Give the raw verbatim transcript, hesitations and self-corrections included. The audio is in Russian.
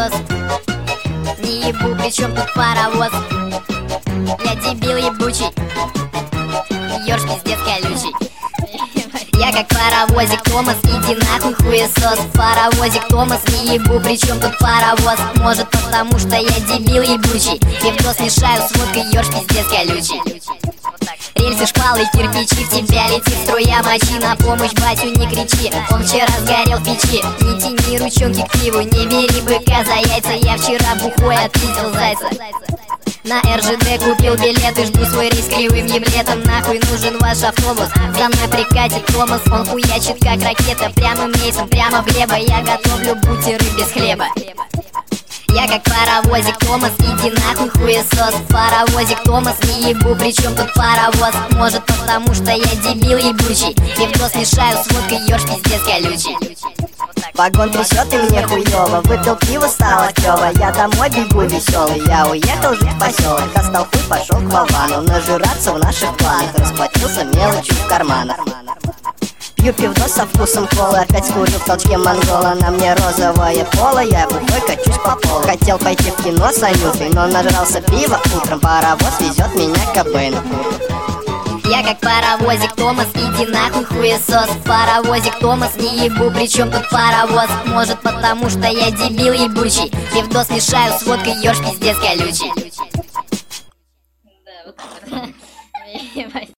хуесос. Не ебу, при чем тут паровоз? Я дебил ебучий, ёрш пиздец колючий. Я как паровозик Томас, иди нахуй хуесос. Паровозик Томас, не ебу, при чем тут паровоз? Может потому что я дебил ебучий, пивко смешаю с водкой, ёрш пиздец колючий. Рельсы, шпалы, кирпичи, в тебя летит струя мочи. На помощь батю не кричи, он вчера сгорел в печи. Не тяни ручонки к пиву, не бери быка за яйца. Я вчера бухой отпиздил зайца. На эр жэ дэ купил билеты, жду свой рейс кривым еблетом. Нахуй нужен ваш автобус, за мной прикатит Томас. Он хуячит как ракета, прямым рейсом, прямо в небо. Я готовлю бутеры без хлеба. Я как паровозик Томас, иди нахуй хуесос. Паровозик Томас, не ебу, при чем тут паровоз? Может потому что я дебил ебучий, пивко смешаю с водкой, ёрш пиздец колючий. Вагон трясет и мне хуёво, выпил пиво, стало клёво. Я домой бегу веселый, я уехал жить в поселок. Достал хуй, пошел к болвану, нажираться в наших планах. Расплатился мелочью в карманах. Пью пивдо со вкусом колы, опять скурил в толчке монгола. На мне розовое поло, я бухой качусь по полу. Хотел пойти в кино с Анютой, но нажрался пива утром. Паровоз везет меня к Кобейну. Я как паровозик Томас, иди нахуй хуесос. Паровозик Томас, не ебу, при чем тут паровоз? Может потому что я дебил ебучий, пивдо смешаю с водкой, ёрш пиздец колючий. Да, вот так вот.